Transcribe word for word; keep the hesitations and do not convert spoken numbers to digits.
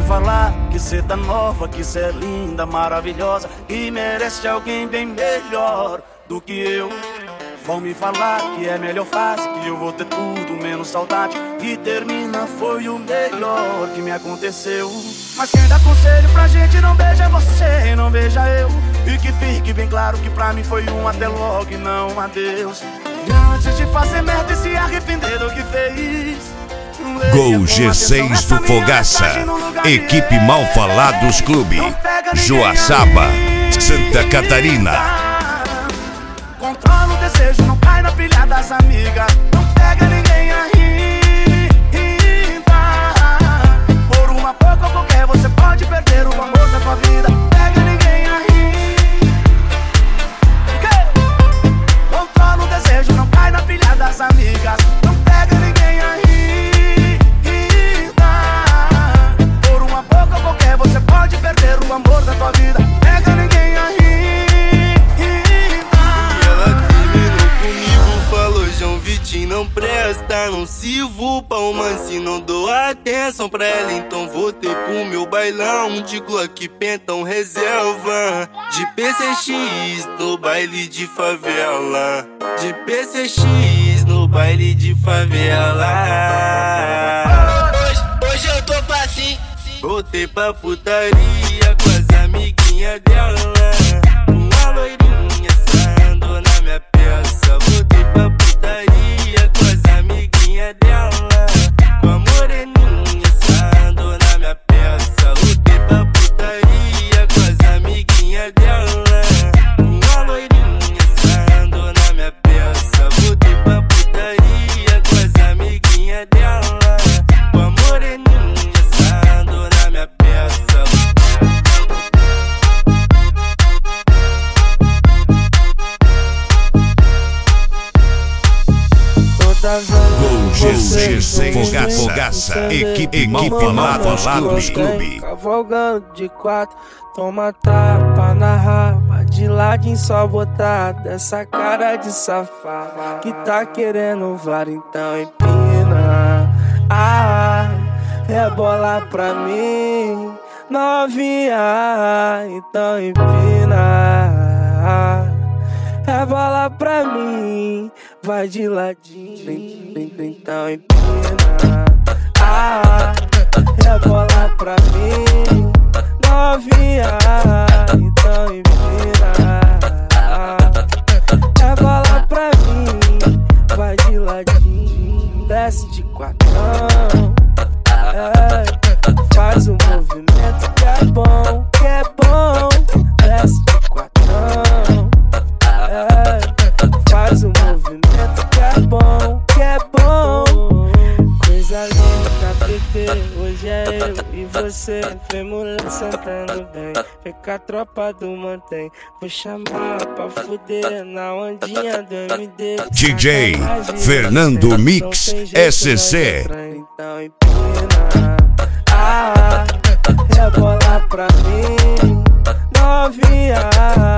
falar que cê tá nova, que cê é linda, maravilhosa e merece alguém bem melhor do que eu. Vão me falar que é melhor fase, que eu vou ter tudo menos saudade, e termina foi o melhor que me aconteceu. Mas quem dá conselho pra gente não beija você e não beija eu, e que fique bem claro que pra mim foi um até logo e não um adeus. E antes de fazer merda e se arrepender do que fez, Gol G seis do Fogaça, equipe Mal Falados Clube, Joaçaba, Santa Catarina. Controla o desejo, não cai na pilha das amigas, não pega ninguém a rir. Por uma pouco ou qualquer você pode perder o amor da tua vida. Pega ninguém a rir. Controla o desejo, não cai na pilha das amigas, não pega ninguém a rir. Por uma pouco ou qualquer você pode perder o amor da tua vida. Pega ninguém a rir. João Vitinho não presta, não sirvo pra uma se não dou atenção pra ela. Então voltei pro meu bailão de Glock Pentão reserva, de P C X no baile de favela, de P C X no baile de favela. Hoje, hoje eu tô facinho, voltei pra putaria com as amiguinhas dela, uma loirinha saindo na minha peça. Voltei pra putaria com as amiguinhas dela, com a moreninha saindo na minha peça. Voltei pra putaria com as amiguinhas dela, com a loirinha saindo na minha peça. Voltei pra putaria com as amiguinhas dela, com a moreninha saindo na minha peça. Gol G seis Fogaça, equipe Mal Falados Clube. Cavalgando de quatro, toma tapa na raba, de ladinho só botar dessa cara de safado que tá querendo vara, então empina. Ah, rebola pra mim, novinha, então empina. Rebola pra mim, vai de ladinho, então empina. Ah, rebola pra mim, novinha, então empina. Rebola pra mim, vai de ladinho, desce de quatrão. É, faz um movimento que é bom, que é bom, desce de quatrão. É, faz um movimento que é bom, que é bom. Coisa linda, bebê, hoje é eu e você. Vem mulher sentando bem, vem com a tropa do mantém. Vou chamar pra fuder na ondinha do M D. D J Fernando Mix S C. Então empina. Ah, rebola pra mim, novinha.